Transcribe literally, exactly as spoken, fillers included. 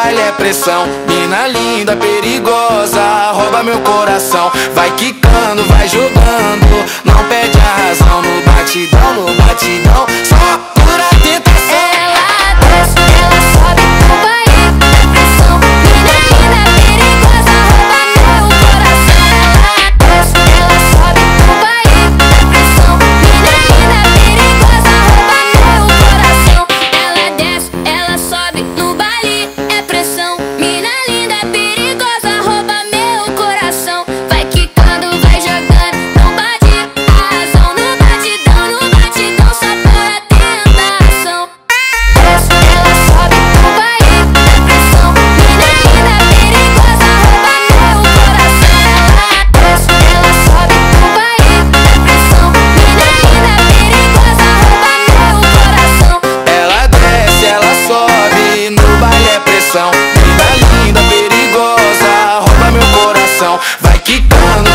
baile é pressão. Mina linda, perigosa, rouba meu coração. Vai quicando, vai jogando, não perde a razão. No batidão, no batidão, só cura a tentação. Ela desce, ela sobe no baile é pressão. Mina linda, perigosa, rouba meu coração. Ela desce, ela sobe no baile é pressão. Mina linda, perigosa, rouba meu coração. Ela desce, ela sobe no baile é pressão. Mina linda, perigosa, rouba meu coração. Vai quicando, vai jogando, não bate a razão. No batidão, no batidão, só por a tentação. Desce, ela sobe no baile é pressão. Mina linda, perigosa, rouba meu coração. Ela desce, ela sobe no baile é pressão. Mina linda, perigosa, rouba meu coração. Ela desce, ela sobe, no baile é pressão. Mina linda, perigosa, rouba meu coração. Vai quicando,